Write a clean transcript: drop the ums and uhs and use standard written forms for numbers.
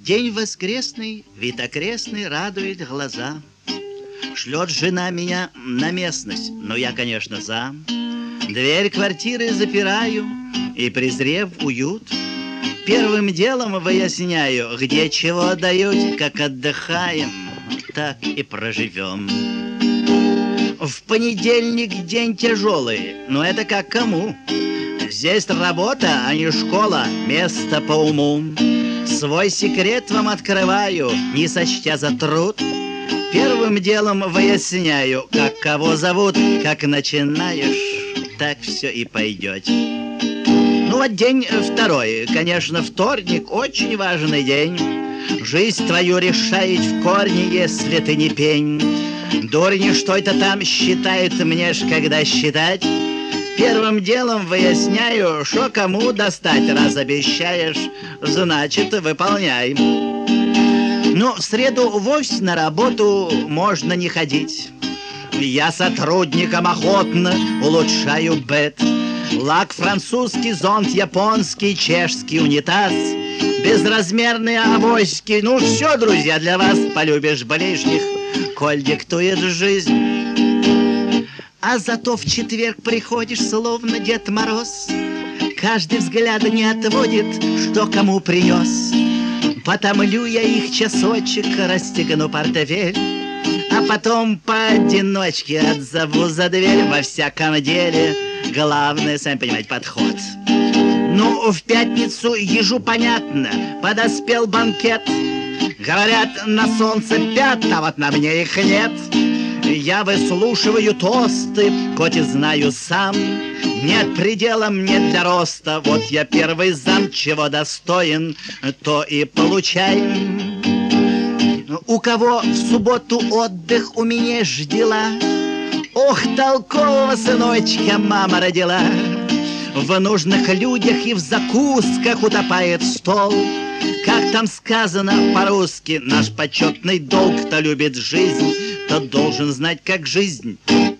День воскресный, вид окрестный радует глаза. Шлет жена меня на местность, но я, конечно, за. Дверь квартиры запираю и, презрев уют, первым делом выясняю, где чего дают, как отдыхаем, так и проживем. В понедельник день тяжелый, но это как кому. Здесь работа, а не школа, место по уму. Свой секрет вам открываю, не сочтя за труд. Первым делом выясняю, как кого зовут. Как начинаешь, так все и пойдет. Ну вот день второй, конечно, вторник, очень важный день. Жизнь твою решает в корне, если ты не пень. Дурни, что это там считает, мне ж когда считать. Первым делом выясняю, что кому достать. Раз обещаешь, значит, выполняй. Ну, в среду вовсе на работу можно не ходить. Я сотрудникам охотно улучшаю быт. Лак французский, зонт японский, чешский унитаз, безразмерные авоськи. Ну все, друзья, для вас. Полюбишь ближних, коль диктует жизнь. А зато в четверг приходишь, словно Дед Мороз. Каждый взгляд не отводит, что кому принес. Потомлю я их часочек, расстегну портфель, а потом поодиночке отзову за дверь. Во всяком деле, главное, сами понимаете, подход. Ну, в пятницу ежу понятно, подоспел банкет. Говорят, на солнце пят, а вот на мне их нет. Я выслушиваю тосты, хоть и знаю сам, нет предела мне для роста. Вот я первый зам, чего достоин, то и получаем. У кого в субботу отдых, у меня ж дела. Ох, толкового сыночка мама родила. В нужных людях и в закусках утопает стол. Как там сказано по-русски, наш почетный долг, кто любит жизнь, тот должен знать, как жизнь